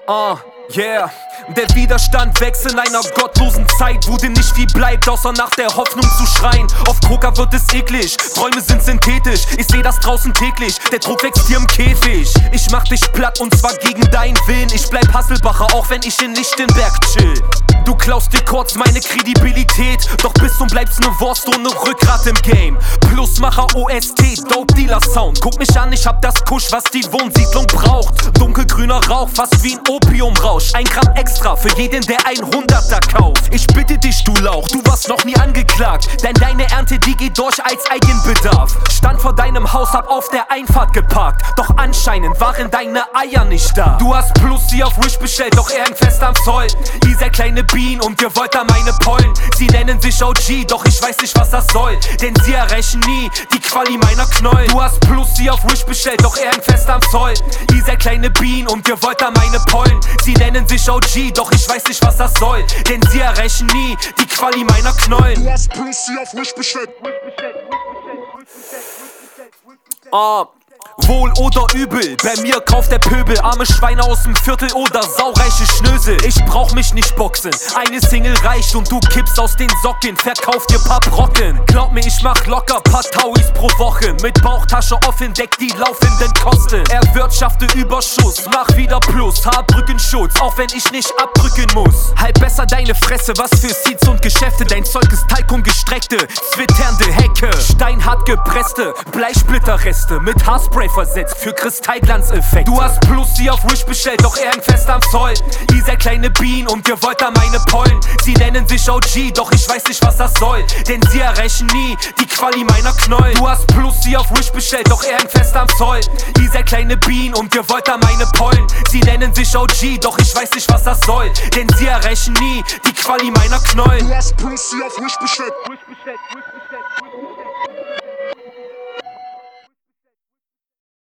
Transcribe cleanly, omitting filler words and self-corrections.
Yeah. Der Widerstand wächst in einer gottlosen Zeit, wo dir nicht viel bleibt, außer nach der Hoffnung zu schreien. Auf Coca wird es eklig, Träume sind synthetisch. Ich seh das draußen täglich, der Druck wächst hier im Käfig. Ich mach dich platt und zwar gegen deinen Willen. Ich bleib Hasselbacher, auch wenn ich in Lichtenberg chill. Du klaust dir kurz meine Kredibilität, doch bist und bleibst ne Wurst ohne Rückgrat im Game. Plusmacher OST, Dope Dealer Sound. Guck mich an, ich hab das Kusch, was die Wohnsiedlung braucht. Dunkelgrüner Rauch, fast wie ein Opiumrausch. 1 Gramm extra für jeden, der 100er kauft. Ich bitte dich, du Lauch, du warst noch nie angeklagt, denn deine Ernte, die geht durch als Eigenbedarf. Stand vor deinem Haus, hab auf der Einfahrt geparkt, doch anscheinend waren deine Eier nicht da. Du hast Plus sie auf Wish bestellt, doch er hängt fest am Zoll. Dieser kleine Bean und ihr wollt da meine Pollen. Sie nennen sich OG, doch ich weiß nicht, was das soll, denn sie erreichen nie die Quali meiner Knollen. Du hast Plus sie auf Wish bestellt, doch er hängt fest am Zoll. Dieser kleine Bean und ihr wollt da meine Pollen. Sie nennen sich OG, doch ich weiß nicht, was das soll, denn sie erreichen nie die Quali meiner Knollen. Du hast Plus sie auf Wish bestellt. Wohl oder übel, bei mir kauft der Pöbel arme Schweine aus dem Viertel oder saureiche Schnösel. Ich brauch mich nicht boxen, eine Single reicht und du kippst aus den Socken, verkauf dir paar Brocken. Glaub mir, ich mach locker paar Tauis pro Woche, mit Bauchtasche offen, deck die laufenden Kosten. Erwirtschafte Überschuss, mach wieder Plus, Haarbrückenschutz, auch wenn ich nicht abdrücken muss. Halt besser deine Fresse, was für Seeds und Geschäfte, dein Zeug ist Talkum gestreckte, zwitternde Hecke. Steinhart gepresste, Bleisplitterreste, mit Haarspray versetzt für Kristallglanzeffekt. Du hast Plus sie auf Wish bestellt, doch er hängt fest am Zoll. Dieser kleine Bean und ihr wollt da meine Pollen. Sie nennen sich OG, doch ich weiß nicht, was das soll, denn sie erreichen nie die Quali meiner Knollen. Du hast Plus sie auf Wish bestellt, doch er hängt fest am Zoll. Dieser kleine Bean und ihr wollt da meine Pollen. Sie nennen sich OG, doch ich weiß nicht, was das soll, denn sie erreichen nie die Quali meiner Knollen. Du hast Plus sie auf Wish bestellt.